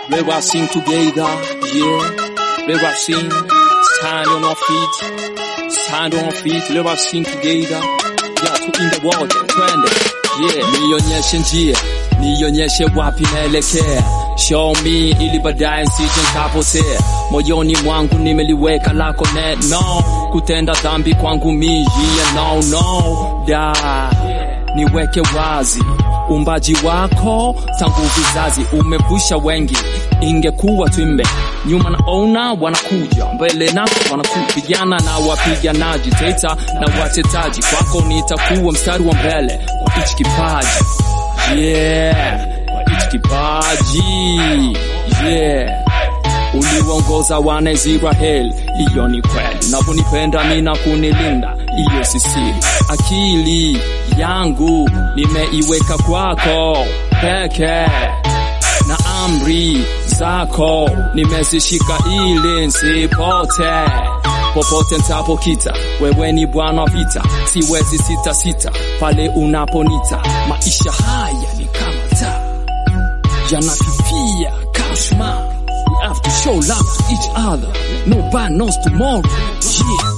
Let us sing together, yeah. Let us sing, stand on our feet, stand on our feet. Let us sing together, yeah. To in the world, twende, yeah. Nionyeshe njia, nionyeshe wapi naelekea. Show me ili baadaye nsije nikapotea. Moyoni mwangu nimeliweka lako neno. Kutenda dhambi kwangu mimi, yeah, no, da. Niweke wazi umbaji wako tangu vizazi, umepusha wengi. Ingekuwa twimbe nyuma naona wanakuja, mbele nako wanakupigana na wapiganaji, teta na watetaji. Kwako nitakuwa mstari wa mbele kwa hichi kipaji, yeah, kwa hichi kipaji, yeah. Uliwaongoza wana Israeli, iyo ni kweli. Unaponipenda mimi na kunilinda, iyo si siri. Akili yangu nimeiweka kwako peke, na amri zako nimezishika ili nsipote. Popote nitapokita, wewe ni Bwana wa vita. Siwezi sita sita pale unaponita. Maisha haya ni kama taa yanafifia kashma. We have to show love to each other. Nobody knows tomorrow, yeah.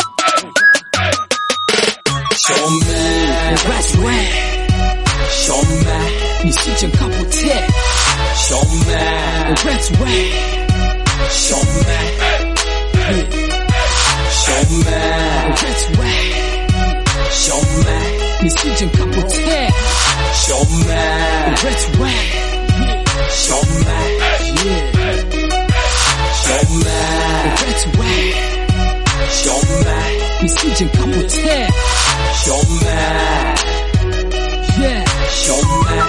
Show me the right way. Show me nisije nikapotea. Show me the right way. Show me, yeah. Show me the right way. Show me nisije nikapotea. Show me the right way. Show me, yeah. Show me the right way. Show me nisije nikapotea. Show me, yeah. Show me.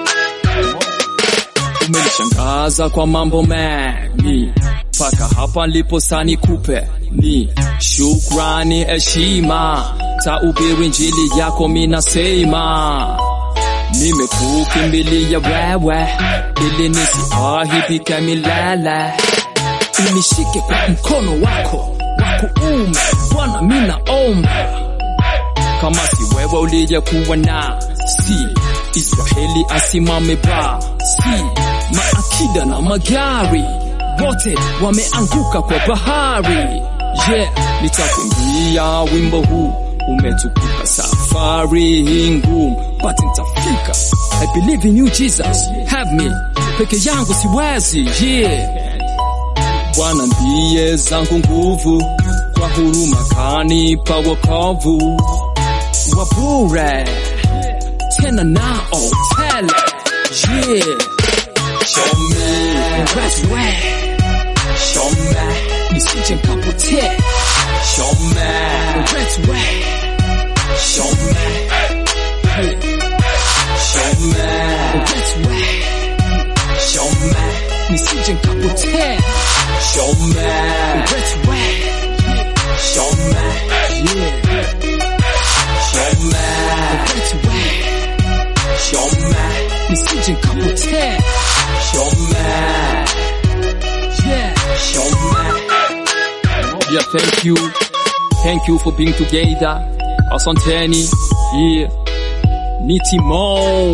Umenishangaza kwa mambo mengi, paka hapa nilipo sani kupe ni shukrani, heshima. Tahubiri injili yako mimi nasema. Nimekukimbilia wewe ili nisiaibike milele. Unishike kwa mkono wako wa kuume, Bwana mimi naomba. Kama si wewe uliyekuwa na si Israeli asimame ba si maakida na magari wote wameanguka kwa bahari, yeah. Nitakuimbia wimbo huu, umetukuka safari ngumu, but nitafika. I believe in you Jesus, have me. Peke yangu siwezi, yeah. Bwana ndiye zangu nguvu, kwa huruma kanipa wokovu wa bure, tena nao tele, yeah. Show me the right way. Show me nisije nikapotea. Show me the right way. Show me, yeah. Show me the right way. Show me nisije nikapotea. Show me the right way. Show me, yeah. Show me the right way. Show me nisije nikapotea. Show me, yeah. Show me, yeah. Thank you for being together. Asanteni, yeah. Nitimo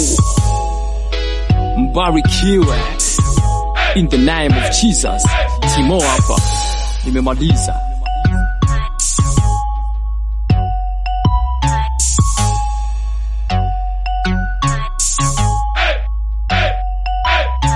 mbarikiwe in the name of Jesus. Timo hapa nimemaliza.